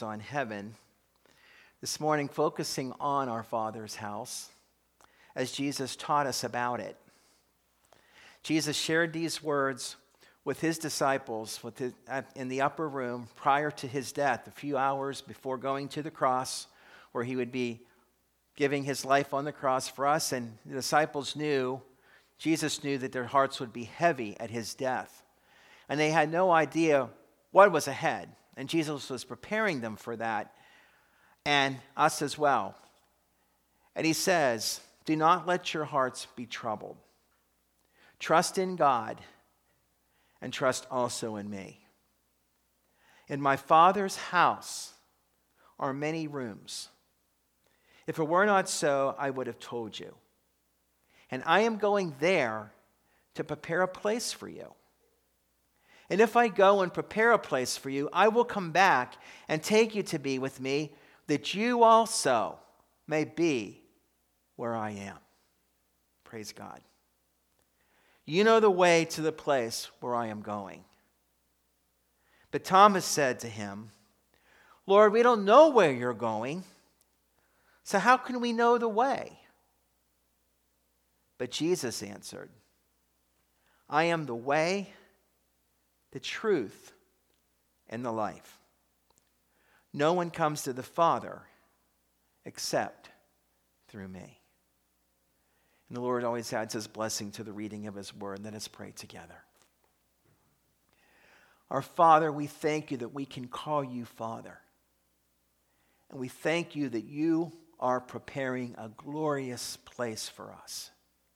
on heaven. This morning, focusing on our Father's house as Jesus taught us about it. Jesus shared these words with his disciples in the upper room prior to his death, a few hours before going to the cross, where he would be giving his life on the cross for us. And the disciples Jesus knew that their hearts would be heavy at his death. And they had no idea what was ahead. And Jesus was preparing them for that, and us as well. And he says, "Do not let your hearts be troubled. Trust in God, and trust also in me. In my Father's house are many rooms. If it were not so, I would have told you. And I am going there to prepare a place for you. And if I go and prepare a place for you, I will come back and take you to be with me, that you also may be where I am." Praise God. You know the way to the place where I am going. But Thomas said to him, "Lord, we don't know where you're going, so how can we know the way?" But Jesus answered, "I am the way, the truth, and the life. No one comes to the Father except through me." And the Lord always adds his blessing to the reading of his word. Let us pray together. Our Father, we thank you that we can call you Father. And we thank you that you are preparing a glorious place for us.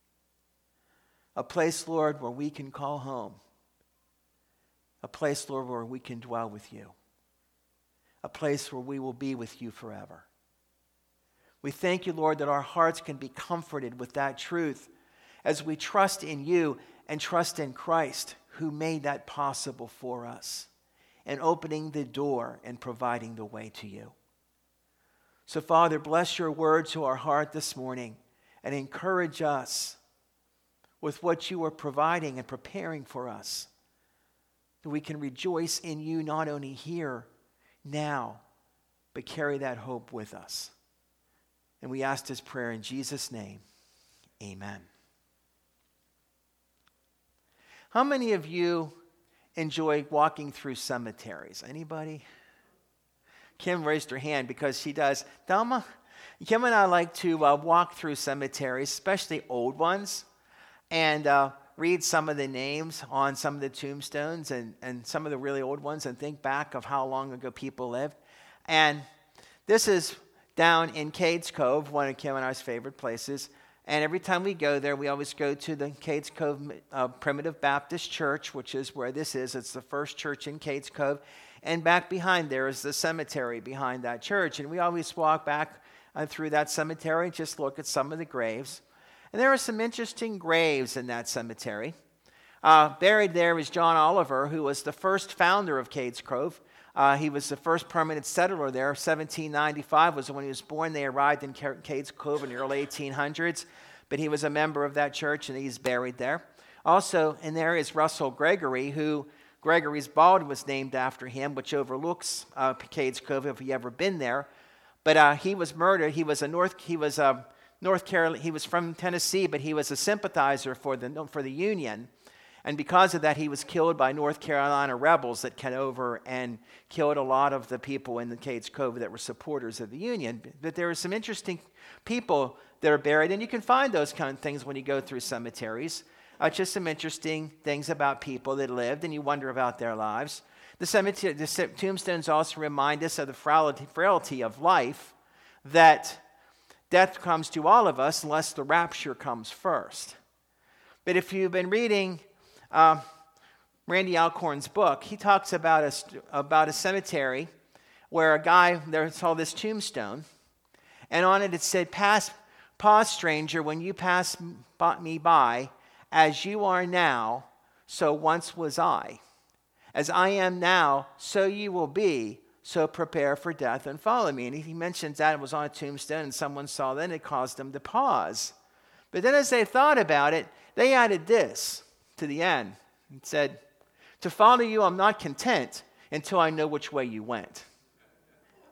A place, Lord, where we can call home. A place, Lord, where we can dwell with you. A place where we will be with you forever. We thank you, Lord, that our hearts can be comforted with that truth as we trust in you and trust in Christ, who made that possible for us, and opening the door and providing the way to you. So, Father, bless your word to our heart this morning and encourage us with what you are providing and preparing for us, that we can rejoice in you not only here, now, but carry that hope with us. And we ask this prayer in Jesus' name. Amen. How many of you enjoy walking through cemeteries? Anybody? Kim raised her hand because she does. Dalma, Kim and I like to walk through cemeteries, especially old ones, and read some of the names on some of the tombstones and some of the really old ones, and think back of how long ago people lived. And this is down in Cades Cove, one of Kim and I's favorite places. And every time we go there, we always go to the Cades Cove Primitive Baptist Church, which is where this is. It's the first church in Cades Cove. And back behind there is the cemetery behind that church. And we always walk back through that cemetery and just look at some of the graves. And there are some interesting graves in that cemetery. Buried there is John Oliver, who was the first founder of Cades Cove. He was the first permanent settler there. 1795 was when he was born. They arrived in Cades Cove in the early 1800s. But he was a member of that church, and he's buried there. Also in there is Russell Gregory, who Gregory's Bald was named after him, which overlooks Cades Cove if you've ever been there. But he was murdered. He was North Carolina. He was from Tennessee, but he was a sympathizer for the Union. And because of that, he was killed by North Carolina rebels that came over and killed a lot of the people in the Cades Cove that were supporters of the Union. But there are some interesting people that are buried, and you can find those kind of things when you go through cemeteries. Just some interesting things about people that lived, and you wonder about their lives. The tombstones also remind us of the frailty of life, that death comes to all of us unless the rapture comes first. But if you've been reading Randy Alcorn's book, he talks about a cemetery where a guy, there saw this tombstone, and on it said, "Pause, stranger, when you pass me by, as you are now, so once was I. As I am now, so you will be, so prepare for death and follow me." And he mentions that it was on a tombstone, and someone saw that, and it caused them to pause. But then as they thought about it, they added this to the end. It said, "To follow you, I'm not content until I know which way you went."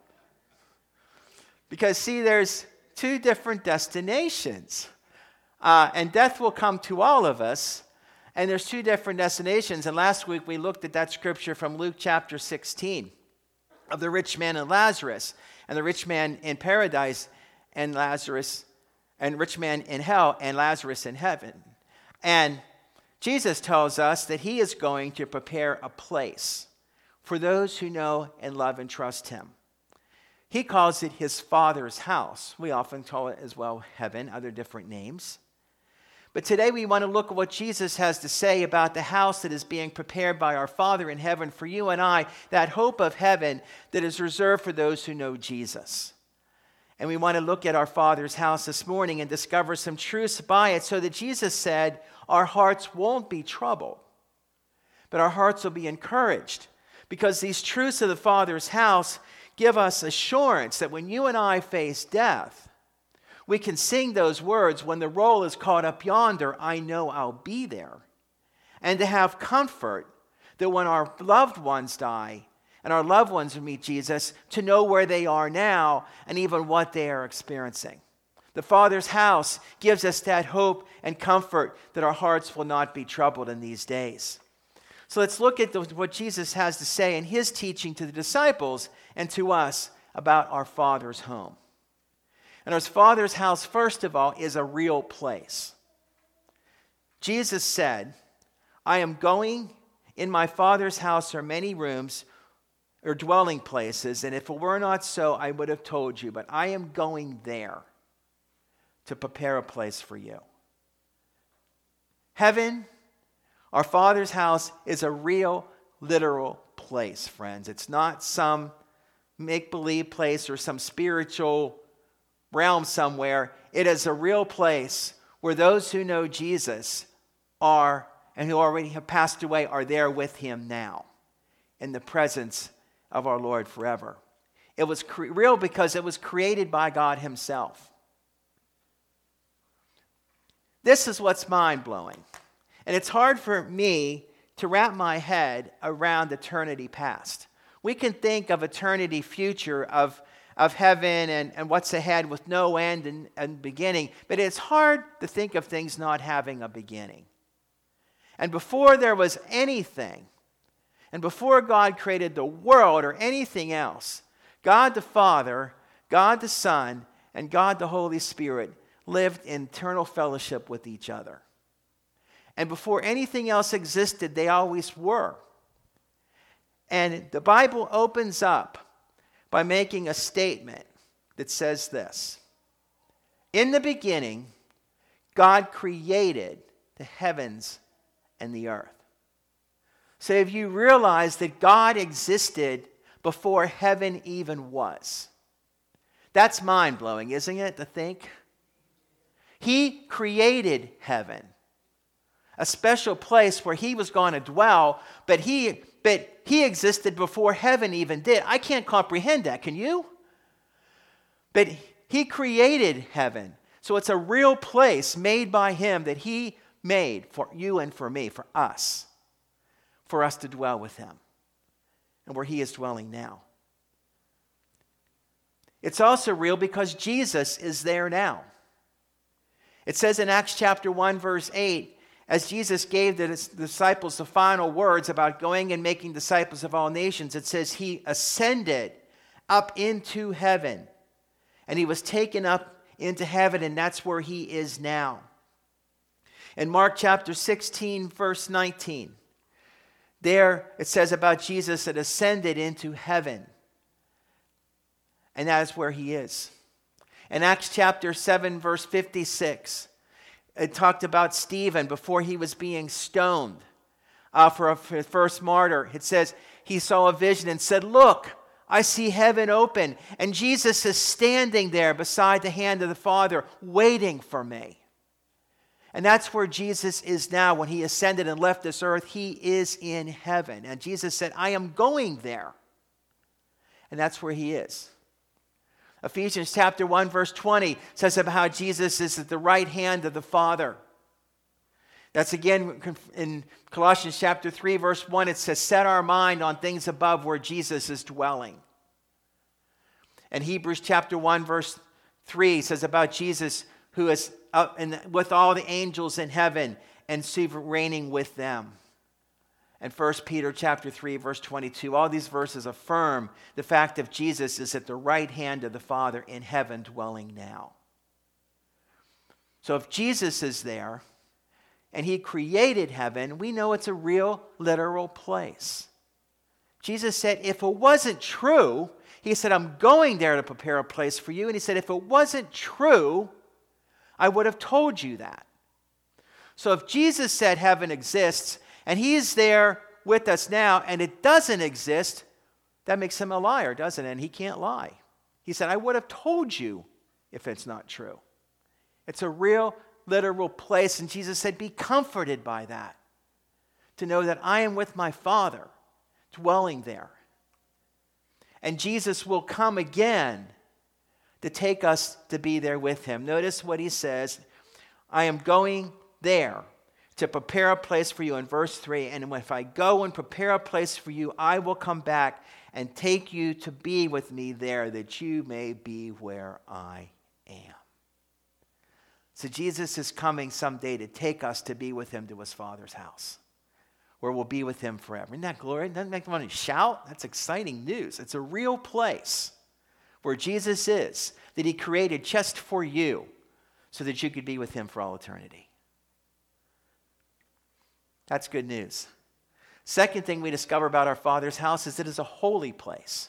Because, see, there's two different destinations. And death will come to all of us. And there's two different destinations. And last week we looked at that scripture from Luke chapter 16 of the rich man and Lazarus. And the rich man in paradise and Lazarus, and rich man in hell and Lazarus in heaven. And Jesus tells us that he is going to prepare a place for those who know and love and trust him. He calls it his Father's house. We often call it as well heaven, other different names. But today we want to look at what Jesus has to say about the house that is being prepared by our Father in heaven for you and I, that hope of heaven that is reserved for those who know Jesus. And we want to look at our Father's house this morning and discover some truths by it so that Jesus said our hearts won't be troubled, but our hearts will be encouraged, because these truths of the Father's house give us assurance that when you and I face death, we can sing those words, when the roll is caught up yonder, I know I'll be there. And to have comfort that when our loved ones die and our loved ones meet Jesus, to know where they are now and even what they are experiencing. The Father's house gives us that hope and comfort that our hearts will not be troubled in these days. So let's look at what Jesus has to say in his teaching to the disciples and to us about our Father's home. And our Father's house, first of all, is a real place. Jesus said, I am going, in my Father's house are many rooms or dwelling places, and if it were not so, I would have told you, but I am going there to prepare a place for you. Heaven, our Father's house, is a real, literal place, friends. It's not some make-believe place or some spiritual realm somewhere. It is a real place where those who know Jesus are, and who already have passed away, are there with him now in the presence of our Lord forever. It was real because it was created by God himself. This is what's mind-blowing. And it's hard for me to wrap my head around eternity past. We can think of eternity future, of heaven and what's ahead with no end and beginning, but it's hard to think of things not having a beginning. And before there was anything, and before God created the world or anything else, God the Father, God the Son, and God the Holy Spirit lived in eternal fellowship with each other. And before anything else existed, they always were. And the Bible opens up by making a statement that says this: in the beginning, God created the heavens and the earth. So if you realize that God existed before heaven even was, that's mind-blowing, isn't it, to think? He created heaven, a special place where he was going to dwell, but he existed before heaven even did. I can't comprehend that, can you? But he created heaven. So it's a real place made by him that he made for you and for me, for us to dwell with him, and where he is dwelling now. It's also real because Jesus is there now. It says in Acts chapter 1, verse 8, as Jesus gave the disciples the final words about going and making disciples of all nations, it says he ascended up into heaven, and he was taken up into heaven, and that's where he is now. In Mark chapter 16, verse 19, there it says about Jesus that ascended into heaven, and that is where he is. In Acts chapter 7, verse 56, it talked about Stephen before he was being stoned for his first martyr. It says he saw a vision and said, "Look, I see heaven open, and Jesus is standing there beside the hand of the Father, waiting for me." And that's where Jesus is now. When he ascended and left this earth, he is in heaven. And Jesus said, I am going there. And that's where he is. Ephesians chapter 1, verse 20 says about how Jesus is at the right hand of the Father. That's again in Colossians chapter 3, verse 1. It says, set our mind on things above where Jesus is dwelling. And Hebrews chapter 1, verse 3 says about Jesus, who is up with all the angels in heaven and reigning with them. And 1 Peter chapter 3, verse 22, all these verses affirm the fact that Jesus is at the right hand of the Father in heaven dwelling now. So if Jesus is there and he created heaven, we know it's a real, literal place. Jesus said, if it wasn't true, he said, I'm going there to prepare a place for you. And he said, if it wasn't true, I would have told you that. So if Jesus said heaven exists, and he is there with us now, and it doesn't exist, that makes him a liar, doesn't it? And he can't lie. He said, I would have told you if it's not true. It's a real, literal place. And Jesus said, be comforted by that, to know that I am with my Father, dwelling there. And Jesus will come again to take us to be there with him. Notice what he says, I am going there to prepare a place for you in verse 3. And if I go and prepare a place for you, I will come back and take you to be with me there, that you may be where I am. So Jesus is coming someday to take us to be with him to his Father's house, where we'll be with him forever. Isn't that glory? Doesn't make me want to shout? That's exciting news. It's a real place where Jesus is, that he created just for you, so that you could be with him for all eternity. That's good news. Second thing we discover about our Father's house is it is a holy place.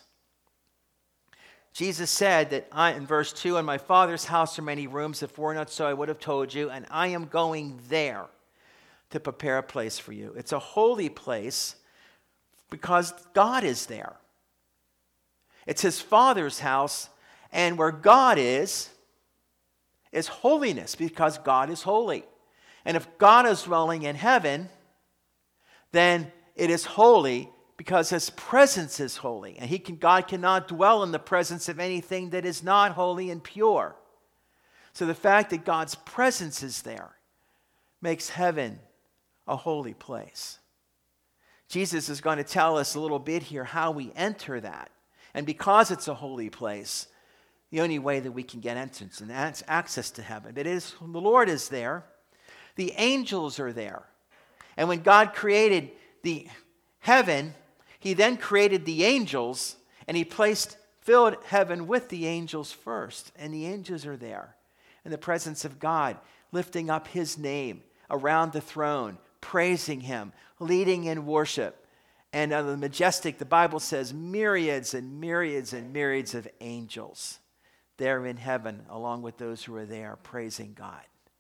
Jesus said that in verse 2, in my Father's house are many rooms. If it were not so, I would have told you. And I am going there to prepare a place for you. It's a holy place because God is there. It's his Father's house. And where God is holiness, because God is holy. And if God is dwelling in heaven, then it is holy because his presence is holy. And God cannot dwell in the presence of anything that is not holy and pure. So the fact that God's presence is there makes heaven a holy place. Jesus is going to tell us a little bit here how we enter that. And because it's a holy place, the only way that we can get entrance and that's access to heaven. But the Lord is there. The angels are there. And when God created the heaven, he then created the angels, and he filled heaven with the angels first. And the angels are there in the presence of God, lifting up his name around the throne, praising him, leading in worship. And the majestic, the Bible says, myriads and myriads and myriads of angels there in heaven, along with those who are there praising God.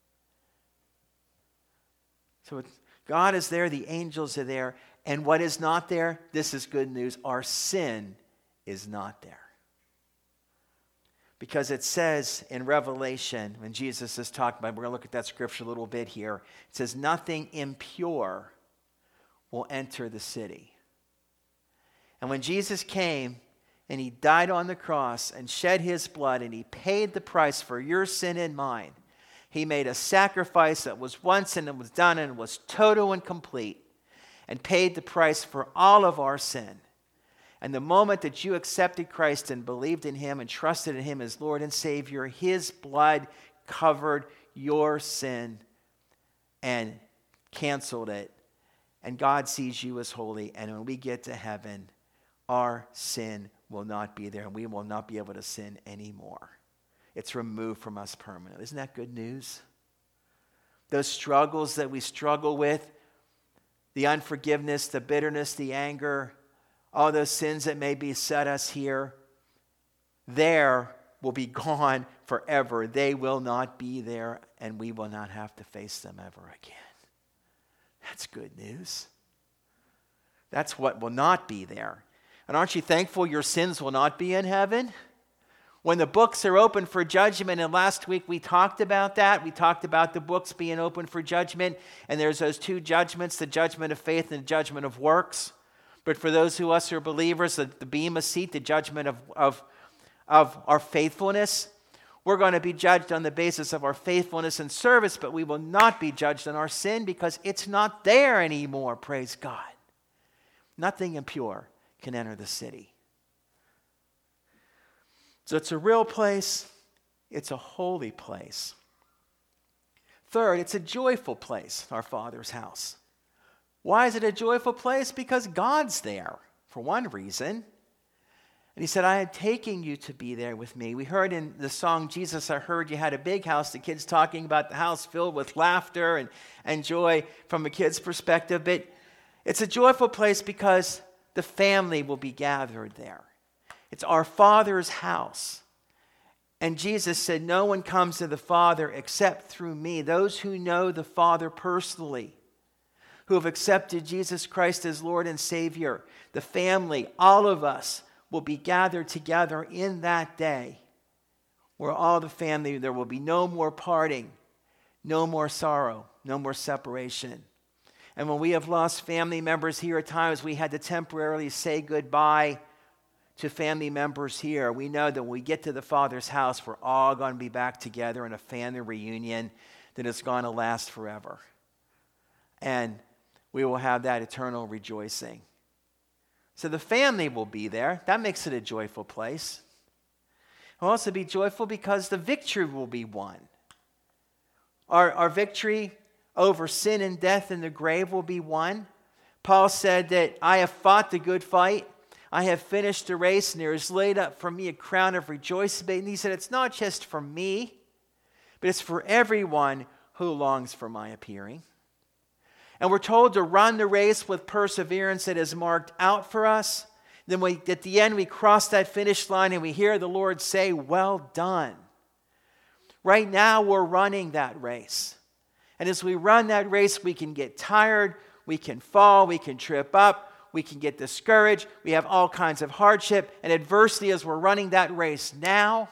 So God is there, the angels are there, and what is not there, this is good news, our sin is not there. Because it says in Revelation, when Jesus is talking about, we're going to look at that scripture a little bit here, it says, nothing impure will enter the city. And when Jesus came and he died on the cross and shed his blood and he paid the price for your sin and mine, he made a sacrifice that was once and it was done and was total and complete and paid the price for all of our sin. And the moment that you accepted Christ and believed in him and trusted in him as Lord and Savior, his blood covered your sin and canceled it. And God sees you as holy. And when we get to heaven, our sin will not be there and we will not be able to sin anymore. It's removed from us permanently. Isn't that good news? Those struggles that we struggle with, the unforgiveness, the bitterness, the anger, all those sins that may beset us here, there will be gone forever. They will not be there, and we will not have to face them ever again. That's good news. That's what will not be there. And aren't you thankful your sins will not be in heaven? When the books are open for judgment, and last week we talked about that. We talked about the books being open for judgment, and there's those two judgments, the judgment of faith and the judgment of works. But for those of us who are believers, the bema seat, the judgment of our faithfulness, we're going to be judged on the basis of our faithfulness and service, but we will not be judged on our sin because it's not there anymore, praise God. Nothing impure can enter the city. So it's a real place. It's a holy place. Third, it's a joyful place, our Father's house. Why is it a joyful place? Because God's there, for one reason. And he said, I am taking you to be there with me. We heard in the song, Jesus, I Heard You Had a Big House, the kids talking about the house filled with laughter and joy from a kid's perspective. But it's a joyful place because the family will be gathered there. It's our Father's house. And Jesus said, no one comes to the Father except through me. Those who know the Father personally, who have accepted Jesus Christ as Lord and Savior, the family, all of us will be gathered together in that day where all the family, there will be no more parting, no more sorrow, no more separation. And when we have lost family members here, at times we had to temporarily say goodbye to family members here. We know that when we get to the Father's house, we're all going to be back together in a family reunion that is going to last forever. And we will have that eternal rejoicing. So the family will be there. That makes it a joyful place. It will also be joyful because the victory will be won. Our victory over sin and death in the grave will be won. Paul said that I have fought the good fight. I have finished the race, and there is laid up for me a crown of rejoicing. And he said it's not just for me, but it's for everyone who longs for my appearing. And we're told to run the race with perseverance that is marked out for us. Then at the end, we cross that finish line and we hear the Lord say, well done. Right now, we're running that race. And as we run that race, we can get tired, we can fall, we can trip up, we can get discouraged. We have all kinds of hardship and adversity as we're running that race now.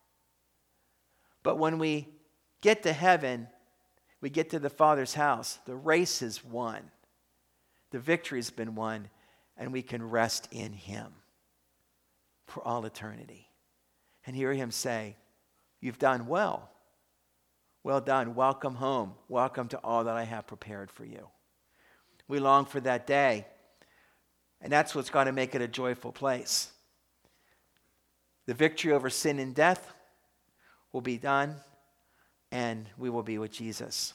But when we get to heaven, we get to the Father's house, the race is won. The victory's been won, and we can rest in Him for all eternity. And hear Him say, you've done well. Well done. Welcome home. Welcome to all that I have prepared for you. We long for that day, and that's what's going to make it a joyful place. The victory over sin and death will be done, and we will be with Jesus.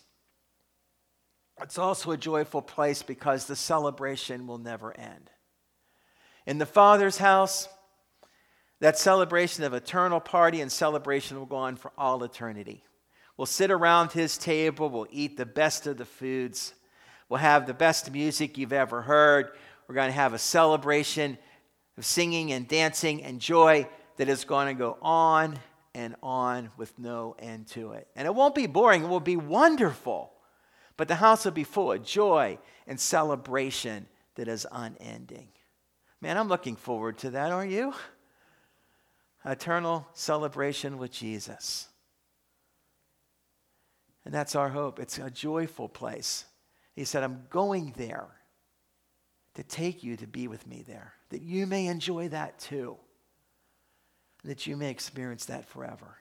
It's also a joyful place because the celebration will never end. In the Father's house, that celebration of eternal party and celebration will go on for all eternity. We'll sit around His table, we'll eat the best of the foods, we'll have the best music you've ever heard. We're going to have a celebration of singing and dancing and joy that is going to go on and on with no end to it. And it won't be boring, it will be wonderful. But the house will be full of joy and celebration that is unending. Man, I'm looking forward to that, aren't you? Eternal celebration with Jesus. And that's our hope. It's a joyful place. He said, I'm going there to take you to be with me there, that you may enjoy that too, that you may experience that forever.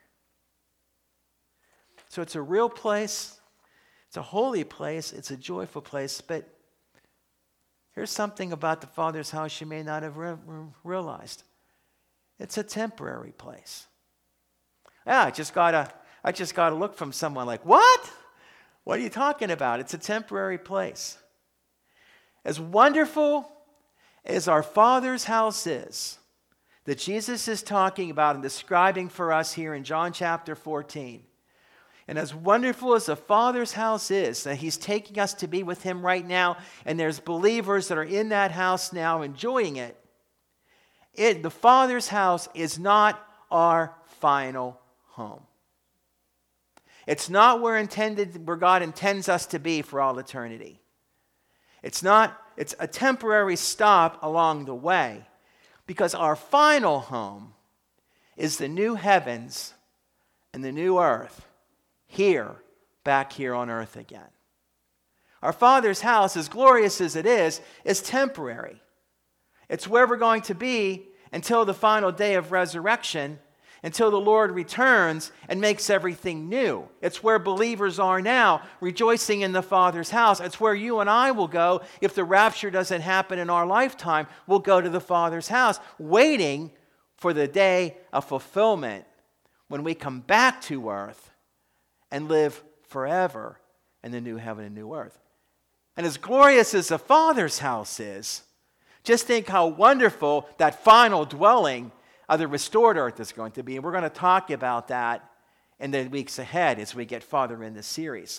So it's a real place. It's a holy place. It's a joyful place. But here's something about the Father's house you may not have realized. It's a temporary place. I just got a look from someone like, what? What are you talking about? It's a temporary place. As wonderful as our Father's house is, that Jesus is talking about and describing for us here in John chapter 14, and as wonderful as the Father's house is, that He's taking us to be with Him right now, and there's believers that are in that house now enjoying it, the Father's house is not our final home. It's not where God intends us to be for all eternity. It's a temporary stop along the way, because our final home is the new heavens and the new earth, back here on earth again. Our Father's house, as glorious as it is temporary. It's where we're going to be until the final day of resurrection, until the Lord returns and makes everything new. It's where believers are now, rejoicing in the Father's house. It's where you and I will go if the rapture doesn't happen in our lifetime. We'll go to the Father's house, waiting for the day of fulfillment when we come back to earth and live forever in the new heaven and new earth. And as glorious as the Father's house is, just think how wonderful that final dwelling of the restored earth is going to be. And we're going to talk about that in the weeks ahead as we get farther in this series.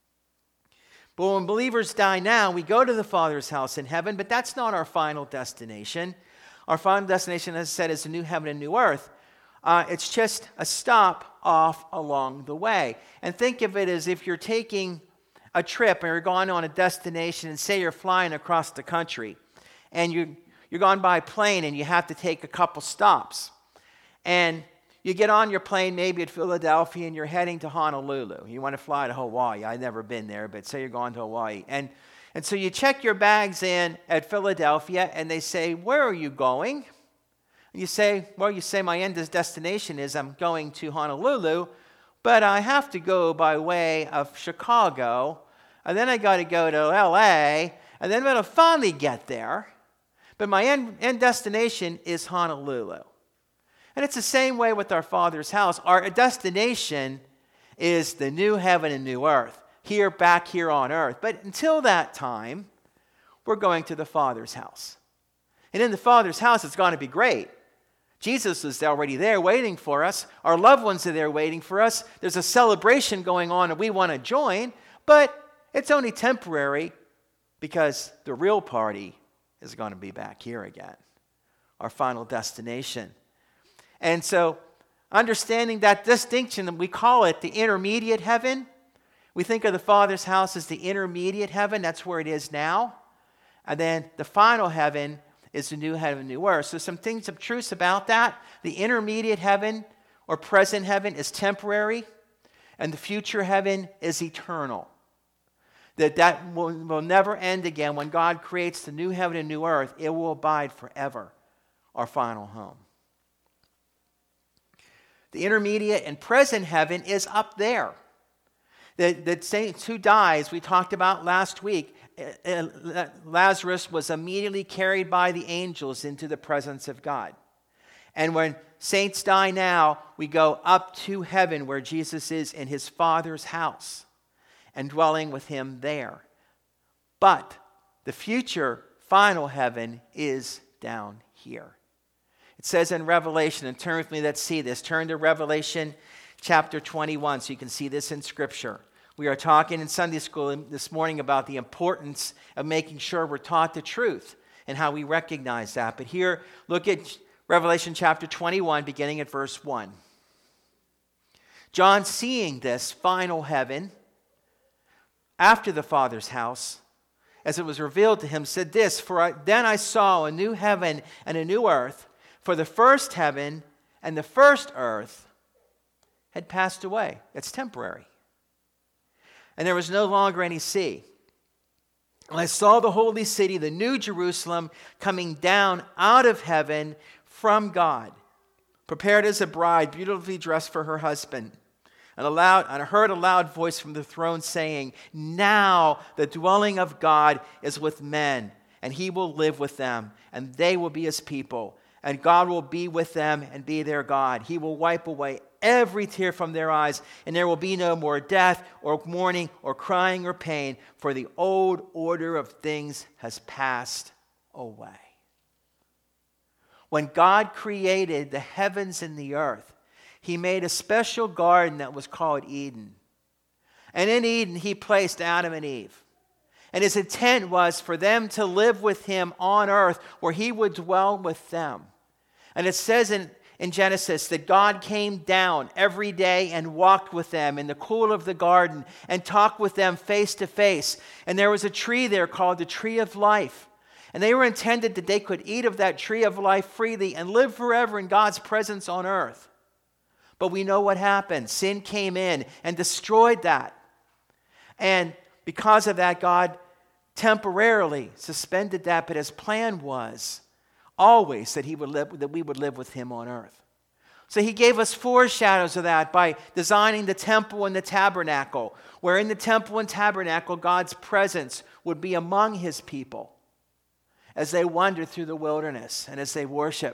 But when believers die now, we go to the Father's house in heaven, but that's not our final destination. Our final destination, as I said, is the new heaven and new earth. It's just a stop off along the way. And think of it as if you're taking a trip and you're going on a destination, and say you're flying across the country, and you're going by plane and you have to take a couple stops. And you get on your plane maybe at Philadelphia and you're heading to Honolulu. You want to fly to Hawaii. I've never been there, but say you're going to Hawaii. And so you check your bags in at Philadelphia and they say, "Where are you going?" And you say, my end destination is I'm going to Honolulu, but I have to go by way of Chicago, and then I got to go to LA, and then I'm going to finally get there. But my end destination is Honolulu. And it's the same way with our Father's house. Our destination is the new heaven and new earth, back here on earth. But until that time, we're going to the Father's house. And in the Father's house, it's going to be great. Jesus is already there waiting for us. Our loved ones are there waiting for us. There's a celebration going on and we want to join, but it's only temporary because the real party is going to be back here again, our final destination. And so, understanding that distinction, we call it the intermediate heaven. We think of the Father's house as the intermediate heaven. That's where it is now. And then the final heaven is the new heaven and new earth. So some truths about that. The intermediate heaven or present heaven is temporary, and the future heaven is eternal. That will never end again. When God creates the new heaven and new earth, it will abide forever, our final home. The intermediate and present heaven is up there. The saints who dies, we talked about last week, Lazarus was immediately carried by the angels into the presence of God. And when saints die now, we go up to heaven where Jesus is in his Father's house and dwelling with him there. But the future final heaven is down here. It says in Revelation, and turn with me, let's see this. Turn to Revelation chapter 21 so you can see this in Scripture. We are talking in Sunday school this morning about the importance of making sure we're taught the truth and how we recognize that. But here, look at Revelation chapter 21, beginning at verse 1. John, seeing this final heaven after the Father's house, as it was revealed to him, said this, then I saw a new heaven and a new earth, for the first heaven and the first earth had passed away. It's temporary. And there was no longer any sea. And I saw the holy city, the new Jerusalem, coming down out of heaven from God, prepared as a bride, beautifully dressed for her husband. And I heard a loud voice from the throne saying, now the dwelling of God is with men, and he will live with them, and they will be his people. And God will be with them and be their God. He will wipe away every tear from their eyes, and there will be no more death or mourning or crying or pain, for the old order of things has passed away. When God created the heavens and the earth, he made a special garden that was called Eden. And in Eden, he placed Adam and Eve. And his intent was for them to live with him on earth, where he would dwell with them. And it says in Genesis that God came down every day and walked with them in the cool of the garden and talked with them face to face. And there was a tree there called the tree of life. And they were intended that they could eat of that tree of life freely and live forever in God's presence on earth. But we know what happened. Sin came in and destroyed that. And because of that, God temporarily suspended that, but his plan was always that we would live with him on earth. So he gave us foreshadows of that by designing the temple and the tabernacle, where in the temple and tabernacle, God's presence would be among his people as they wandered through the wilderness and as they worshiped.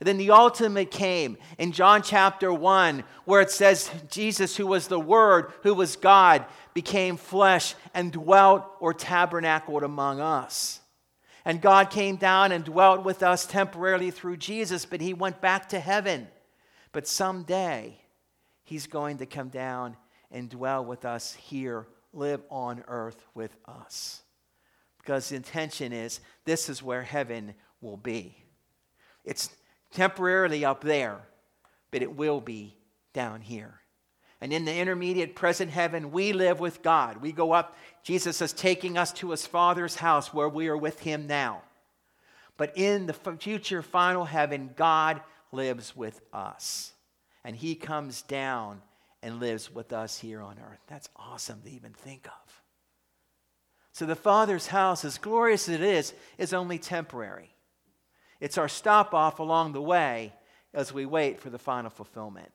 And then the ultimate came in John chapter 1, where it says Jesus, who was the Word, who was God, became flesh and dwelt or tabernacled among us. And God came down and dwelt with us temporarily through Jesus, but he went back to heaven. But someday, he's going to come down and dwell with us here, live on earth with us. Because the intention is, this is where heaven will be. It's temporarily up there, but it will be down here. And in the intermediate present heaven, we live with God. We go up. Jesus is taking us to his Father's house where we are with him now. But in the future final heaven, God lives with us. And he comes down and lives with us here on earth. That's awesome to even think of. So the Father's house, as glorious as it is only temporary. It's our stop off along the way as we wait for the final fulfillment.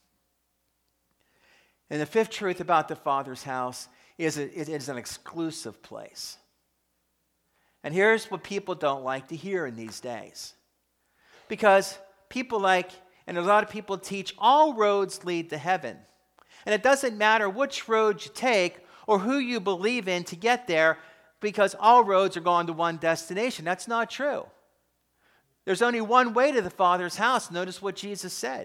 And the fifth truth about the Father's house is it is an exclusive place. And here's what people don't like to hear in these days. Because and a lot of people teach all roads lead to heaven. And it doesn't matter which road you take or who you believe in to get there, because all roads are going to one destination. That's not true. There's only one way to the Father's house. Notice what Jesus said.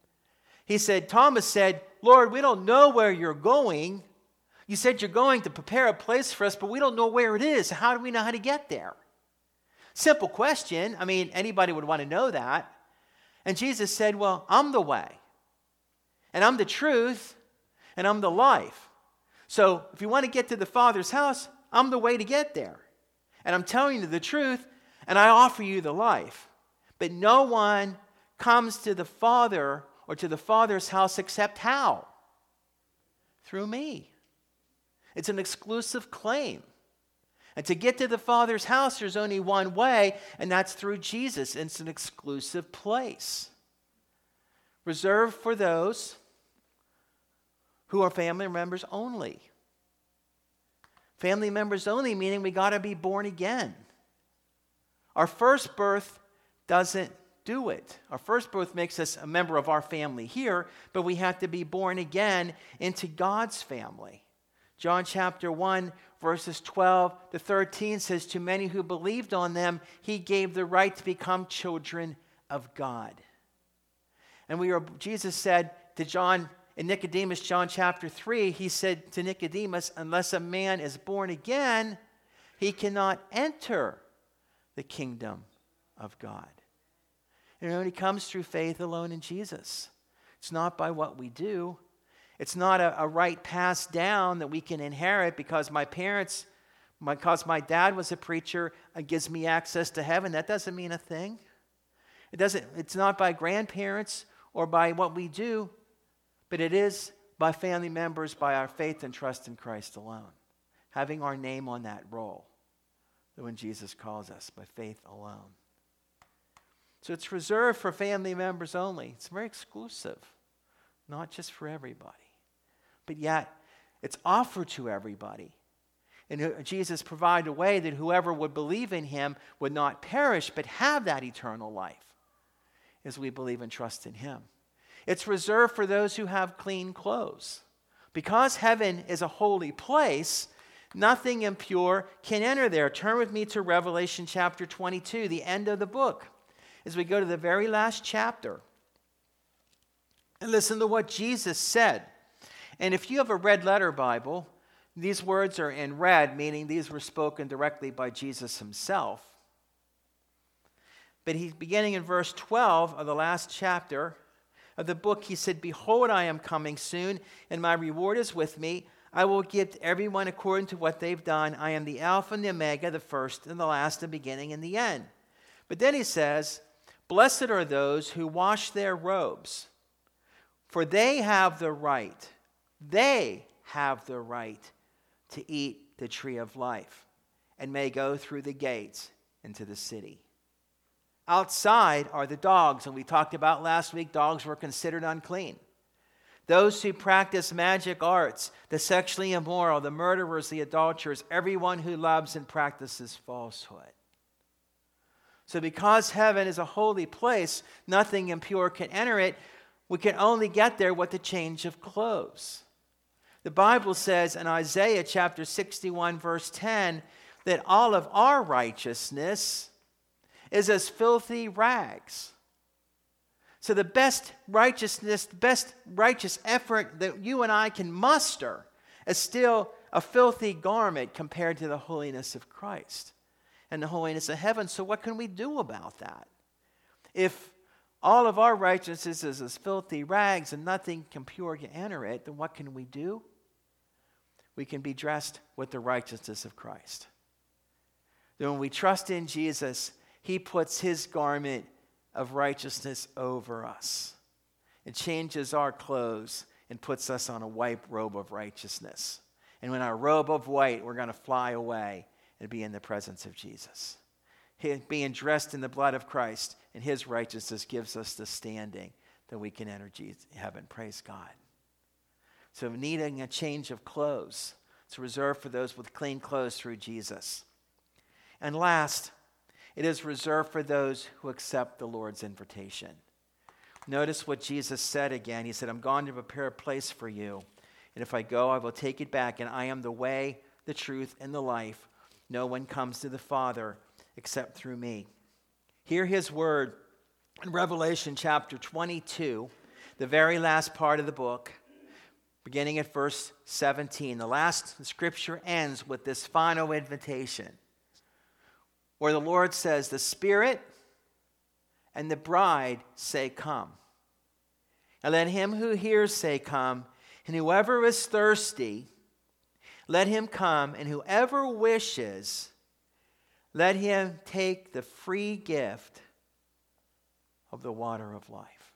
Thomas said, Lord, we don't know where you're going. You said you're going to prepare a place for us, but we don't know where it is. How do we know how to get there? Simple question. I mean, anybody would want to know that. And Jesus said, well, I'm the way, and I'm the truth, and I'm the life. So if you want to get to the Father's house, I'm the way to get there. And I'm telling you the truth, and I offer you the life. But no one comes to the Father or to the Father's house except how? Through me. It's an exclusive claim. And to get to the Father's house, there's only one way, and that's through Jesus. It's an exclusive place. Reserved for those who are family members only. Family members only, meaning we got to be born again. Our first birth doesn't do it. Our first birth makes us a member of our family here, but we have to be born again into God's family. John chapter 1, verses 12 to 13 says, to many who believed on them, he gave the right to become children of God. And Jesus said to John in Nicodemus, John chapter 3, he said to Nicodemus, unless a man is born again, he cannot enter the kingdom of God. And it only comes through faith alone in Jesus. It's not by what we do. It's not a right passed down that we can inherit because my dad was a preacher, gives me access to heaven. That doesn't mean a thing. It's not by grandparents or by what we do, but it is by family members, by our faith and trust in Christ alone. Having our name on that roll when Jesus calls us, by faith alone. So it's reserved for family members only. It's very exclusive, not just for everybody. But yet, it's offered to everybody. And Jesus provided a way that whoever would believe in him would not perish, but have that eternal life as we believe and trust in him. It's reserved for those who have clean clothes. Because heaven is a holy place, nothing impure can enter there. Turn with me to Revelation chapter 22, the end of the book, as we go to the very last chapter. And listen to what Jesus said. And if you have a red letter Bible, these words are in red, meaning these were spoken directly by Jesus himself. But he's beginning in verse 12 of the last chapter of the book. He said, behold, I am coming soon, and my reward is with me. I will give to everyone according to what they've done. I am the Alpha and the Omega, the first and the last, the beginning and the end. But then he says, blessed are those who wash their robes, for they have the right to eat the tree of life and may go through the gates into the city. Outside are the dogs, and we talked about last week, dogs were considered unclean. Those who practice magic arts, the sexually immoral, the murderers, the adulterers, everyone who loves and practices falsehood. So because heaven is a holy place, nothing impure can enter it. We can only get there with the change of clothes. The Bible says in Isaiah chapter 61, verse 10, that all of our righteousness is as filthy rags. So the best righteousness, the best righteous effort that you and I can muster is still a filthy garment compared to the holiness of Christ and the holiness of heaven. So what can we do about that? If all of our righteousness is as filthy rags and nothing pure can enter it, then what can we do? We can be dressed with the righteousness of Christ. Then when we trust in Jesus, he puts his garment of righteousness over us. It changes our clothes and puts us on a white robe of righteousness. And when our robe of white, we're going to fly away and be in the presence of Jesus. Being dressed in the blood of Christ and his righteousness gives us the standing that we can enter heaven. Praise God. So needing a change of clothes, it's reserved for those with clean clothes through Jesus. And last, it is reserved for those who accept the Lord's invitation. Notice what Jesus said again. He said, I'm going to prepare a place for you. And if I go, I will take it back. And I am the way, the truth, and the life. No one comes to the Father except through me. Hear his word in Revelation chapter 22, the very last part of the book, beginning at verse 17. The last scripture ends with this final invitation, where the Lord says, the Spirit and the bride say, come. And let him who hears say, come. And whoever is thirsty, let him come. And whoever wishes, let him take the free gift of the water of life.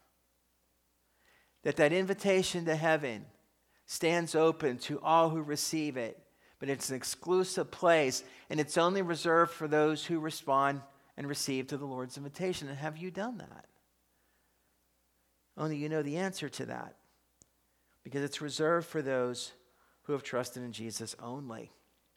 That invitation to heaven stands open to all who receive it. But it's an exclusive place, and it's only reserved for those who respond and receive to the Lord's invitation. And have you done that? Only you know the answer to that, because it's reserved for those who have trusted in Jesus only.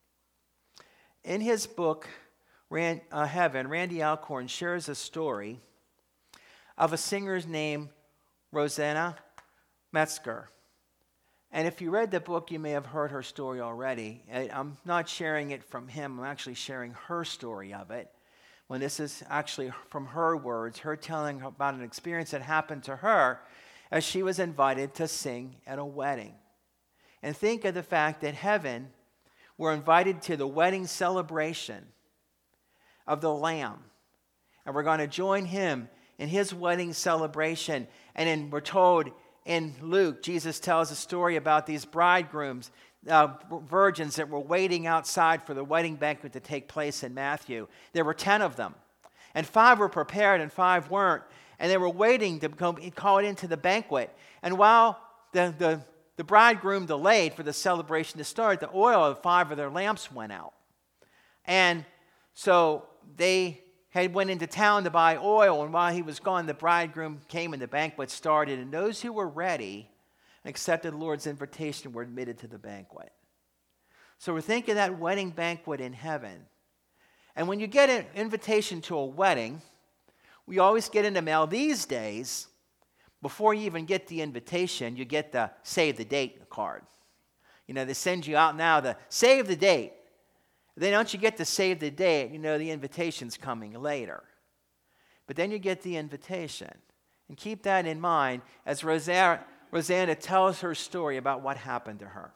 In his book, Heaven, Randy Alcorn shares a story of a singer named Rosanna Metzger. And if you read the book, you may have heard her story already. I'm not sharing it from him. I'm actually sharing her story of it. When this is actually from her words, her telling about an experience that happened to her as she was invited to sing at a wedding. And think of the fact that heaven, we're invited to the wedding celebration of the Lamb. And we're going to join him in his wedding celebration. And then we're told in Luke, Jesus tells a story about these bridegrooms, virgins that were waiting outside for the wedding banquet to take place in Matthew. There were 10 of them. And 5 were prepared and 5 weren't. And they were waiting to be called into the banquet. And while the bridegroom delayed for the celebration to start, the oil of 5 of their lamps went out. And so they had went into town to buy oil, and while he was gone, the bridegroom came and the banquet started, and those who were ready and accepted the Lord's invitation were admitted to the banquet. So we're thinking of that wedding banquet in heaven. And when you get an invitation to a wedding, we always get in the mail these days, before you even get the invitation, you get the save the date card. You know, they send you out now the save the date. Then once you get to save the date, you know the invitation's coming later. But then you get the invitation. And keep that in mind as Rosanna tells her story about what happened to her.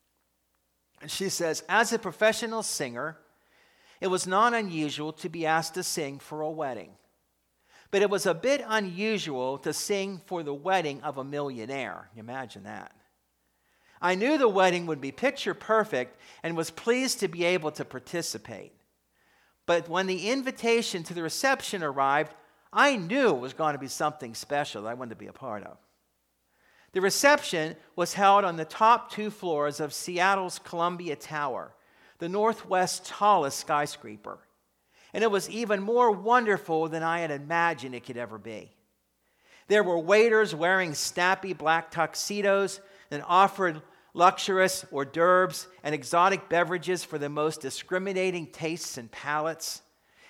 And she says, as a professional singer, it was not unusual to be asked to sing for a wedding. But it was a bit unusual to sing for the wedding of a millionaire. Imagine that. I knew the wedding would be picture perfect and was pleased to be able to participate. But when the invitation to the reception arrived, I knew it was going to be something special that I wanted to be a part of. The reception was held on the top 2 floors of Seattle's Columbia Tower, the Northwest's tallest skyscraper. And it was even more wonderful than I had imagined it could ever be. There were waiters wearing snappy black tuxedos and offered luxurious hors d'oeuvres and exotic beverages for the most discriminating tastes and palates.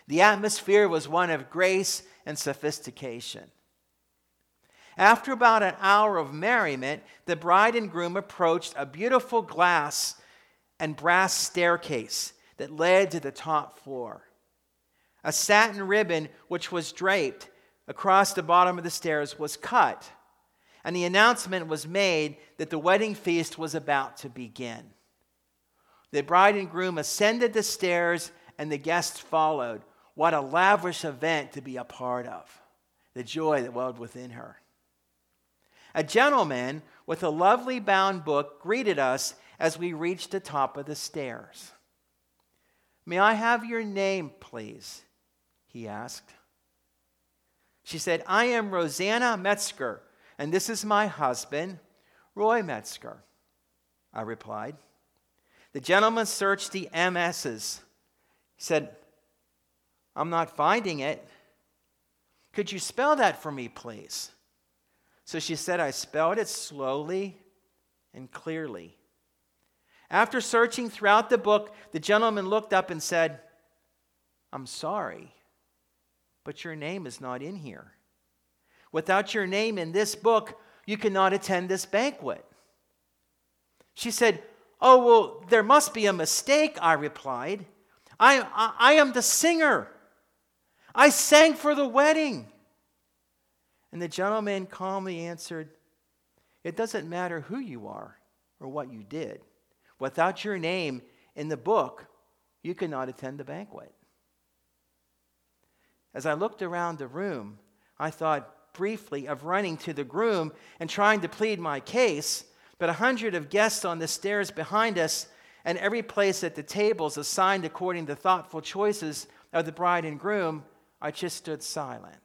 The atmosphere was one of grace and sophistication. After about an hour of merriment, the bride and groom approached a beautiful glass and brass staircase that led to the top floor. A satin ribbon which was draped across the bottom of the stairs was cut, and the announcement was made that the wedding feast was about to begin. The bride and groom ascended the stairs, and the guests followed. What a lavish event to be a part of. The joy that welled within her. A gentleman with a lovely bound book greeted us as we reached the top of the stairs. "May I have your name, please?" he asked. She said, "I am Rosanna Metzger, and this is my husband, Roy Metzger," I replied. The gentleman searched the MSs. He said, "I'm not finding it. Could you spell that for me, please?" So she said I spelled it slowly and clearly. After searching throughout the book, the gentleman looked up and said, "I'm sorry, but your name is not in here. Without your name in this book, you cannot attend this banquet." She said, "Oh, well, there must be a mistake," I replied. I am the singer. I sang for the wedding." And the gentleman calmly answered, "It doesn't matter who you are or what you did. Without your name in the book, you cannot attend the banquet." As I looked around the room, I thought briefly of running to the groom and trying to plead my case, but 100 of guests on the stairs behind us and every place at the tables assigned according to thoughtful choices of the bride and groom, I just stood silent.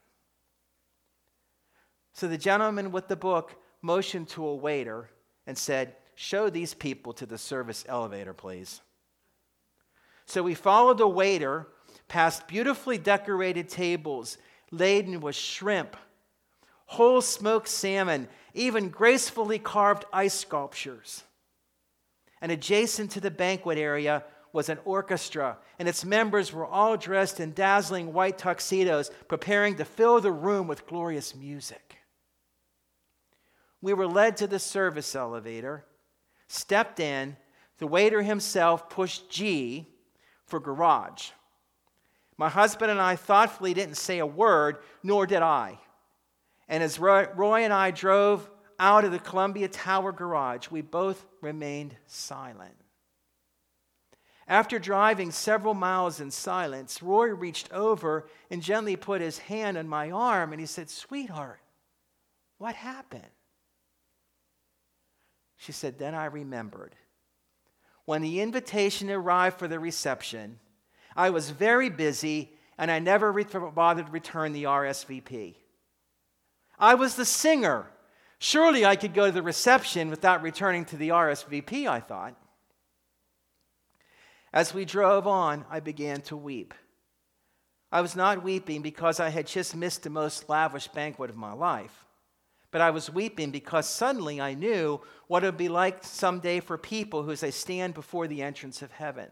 So the gentleman with the book motioned to a waiter and said, "Show these people to the service elevator, please." So we followed the waiter past beautifully decorated tables laden with shrimp, whole smoked salmon, even gracefully carved ice sculptures. And adjacent to the banquet area was an orchestra, and its members were all dressed in dazzling white tuxedos, preparing to fill the room with glorious music. We were led to the service elevator, stepped in. The waiter himself pushed G for garage. My husband and I thoughtfully didn't say a word, nor did I. And as Roy and I drove out of the Columbia Tower garage, we both remained silent. After driving several miles in silence, Roy reached over and gently put his hand on my arm, and he said, "Sweetheart, what happened?" She said, "Then I remembered. When the invitation arrived for the reception, I was very busy, and I never bothered to return the RSVP. I was the singer. Surely I could go to the reception without returning to the RSVP, I thought." As we drove on, I began to weep. I was not weeping because I had just missed the most lavish banquet of my life, but I was weeping because suddenly I knew what it would be like someday for people who, as they stand before the entrance of heaven.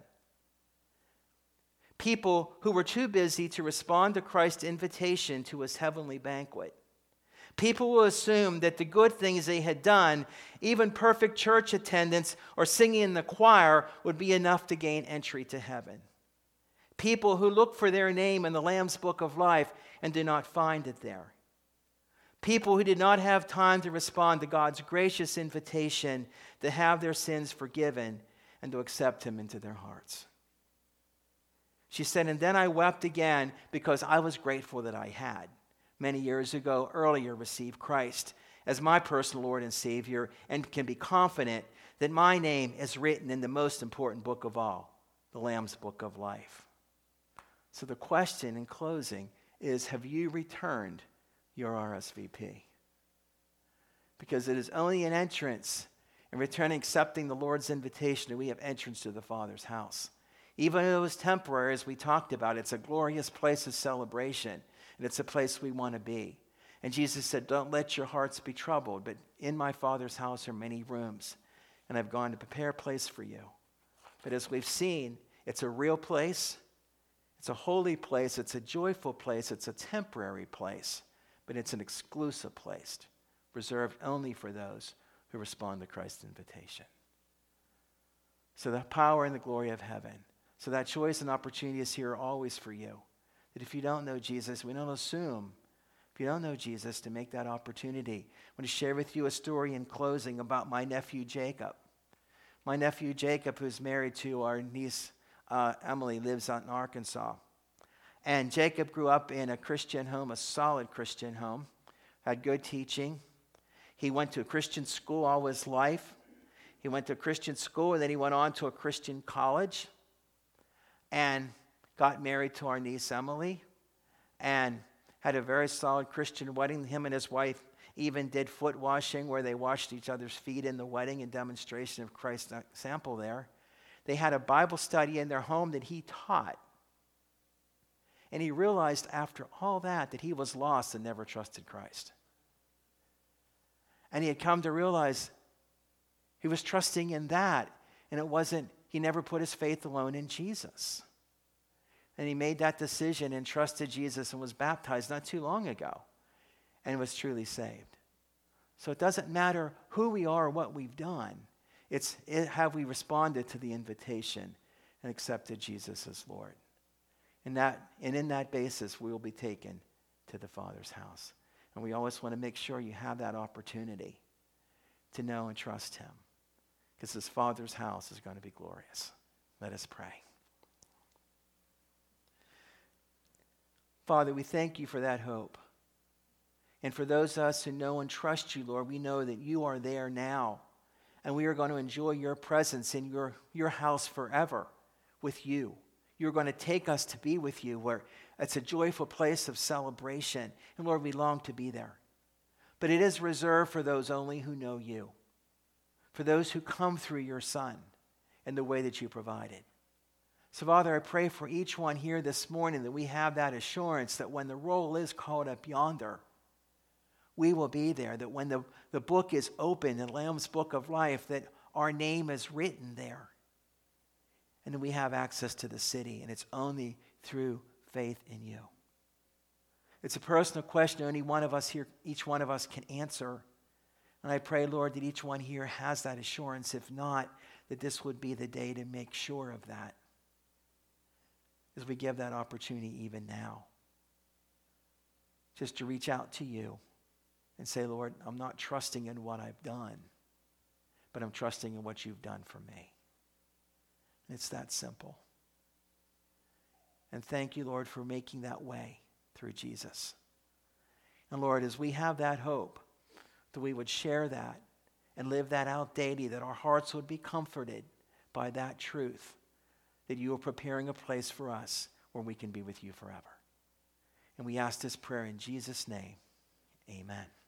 People who were too busy to respond to Christ's invitation to his heavenly banquet. People will assume that the good things they had done, even perfect church attendance or singing in the choir, would be enough to gain entry to heaven. People who look for their name in the Lamb's Book of Life and do not find it there. People who did not have time to respond to God's gracious invitation to have their sins forgiven and to accept him into their hearts. She said, "And then I wept again because I was grateful that I had, many years ago, earlier received Christ as my personal Lord and Savior, and can be confident that my name is written in the most important book of all, the Lamb's Book of Life." So the question in closing is, have you returned your RSVP? Because it is only an entrance in returning, accepting the Lord's invitation, that we have entrance to the Father's house. Even though it was temporary, as we talked about, it's a glorious place of celebration. And it's a place we want to be. And Jesus said, "Don't let your hearts be troubled, but in my Father's house are many rooms, and I've gone to prepare a place for you." But as we've seen, it's a real place, It's a holy place. It's a joyful place. It's a temporary place. But it's an exclusive place, reserved only for those who respond to Christ's invitation. So the power and the glory of heaven. So that choice and opportunity is here always for you. That if you don't know Jesus, we don't assume, if you don't know Jesus, to make that opportunity. I want to share with you a story in closing about my nephew Jacob. My nephew Jacob, who's married to our niece Emily, lives out in Arkansas. And Jacob grew up in a Christian home, a solid Christian home, had good teaching. He went to a Christian school all his life. He went to a Christian school, and then he went on to a Christian college and got married to our niece Emily and had a very solid Christian wedding. Him and his wife even did foot washing, where they washed each other's feet in the wedding in demonstration of Christ's example there. They had a Bible study in their home that he taught. And he realized after all that he was lost and never trusted Christ. And he had come to realize he was trusting in that. And it wasn't, he never put his faith alone in Jesus. And he made that decision and trusted Jesus and was baptized not too long ago and was truly saved. So it doesn't matter who we are or what we've done. Have we responded to the invitation and accepted Jesus as Lord? And in that basis, we will be taken to the Father's house. And we always want to make sure you have that opportunity to know and trust him, because his Father's house is going to be glorious. Let us pray. Father, we thank you for that hope. And for those of us who know and trust you, Lord, we know that you are there now. And we are going to enjoy your presence in your house forever with you. You're going to take us to be with you, where it's a joyful place of celebration. And Lord, we long to be there. But it is reserved for those only who know you, for those who come through your Son and the way that you provided. So Father, I pray for each one here this morning that we have that assurance that when the roll is called up yonder, we will be there. That when the book is opened, the Lamb's Book of Life, that our name is written there. And then we have access to the city, and it's only through faith in you. It's a personal question only one of us here, each one of us can answer. And I pray, Lord, that each one here has that assurance. If not, that this would be the day to make sure of that, as we give that opportunity even now. Just to reach out to you and say, Lord, I'm not trusting in what I've done, but I'm trusting in what you've done for me. It's that simple. And thank you, Lord, for making that way through Jesus. And Lord, as we have that hope, that we would share that and live that out daily, that our hearts would be comforted by that truth, that you are preparing a place for us where we can be with you forever. And we ask this prayer in Jesus' name. Amen.